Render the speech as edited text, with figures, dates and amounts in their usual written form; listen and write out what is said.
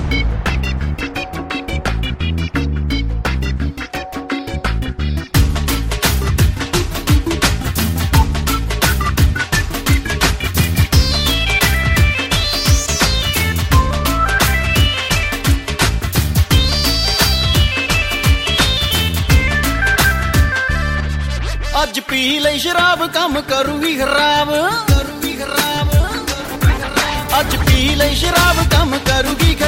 ਅੱਜ ਪੀ ਲਈ ਸ਼ਰਾਬ ਕੰਮ ਕਰੂਗੀ ਖਰਾਬ, ਅੱਜ ਪੀ ਲਈ ਸ਼ਰਾਬ ਕੰਮ ਕਰੂਗੀ ਖਰਾਬ।